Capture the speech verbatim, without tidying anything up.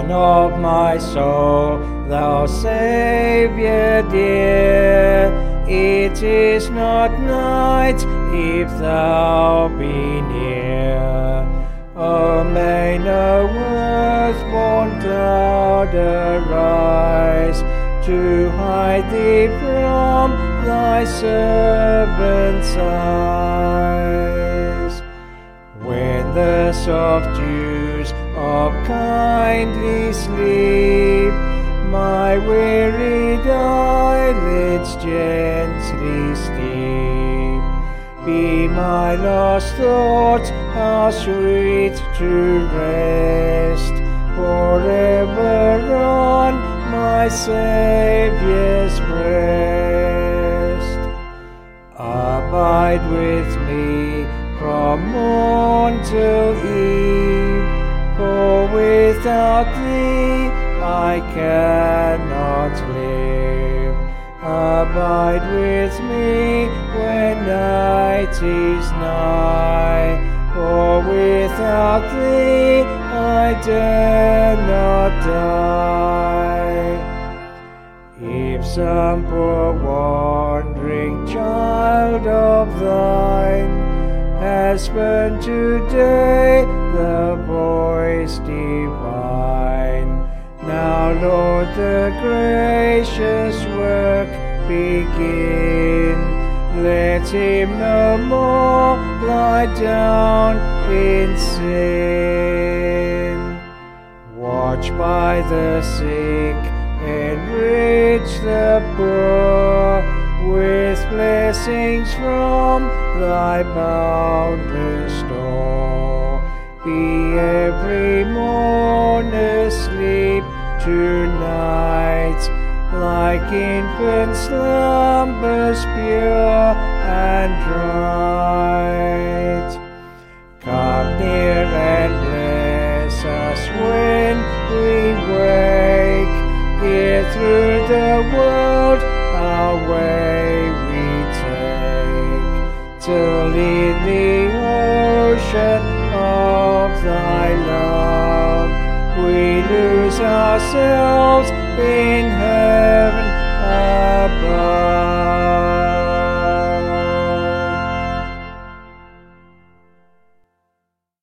Son of my soul, thou Saviour dear, it is not night if thou be near. O may no earthborn cloud arise to hide thee from thy servant's eyes. When the soft dews of kindly sleep my wearied eyelids gently steep, be my lost thoughts how sweet to rest forever on my Saviour's breast. Abide with me from morn till eve, for without thee I cannot live. Abide with me when night is nigh, for without thee I dare not die. If some poor wandering child of thine has spurned today the voice divine, now, Lord, the gracious work begin. Let him no more lie down in sin. Watch by the sick, enrich the poor with blessings from thy boundless store. Be every morn asleep tonight, like infant slumbers pure and bright. Come near and bless us when we wake, here through the world our way we take, till in the ocean of thy love we lose ourselves in heaven.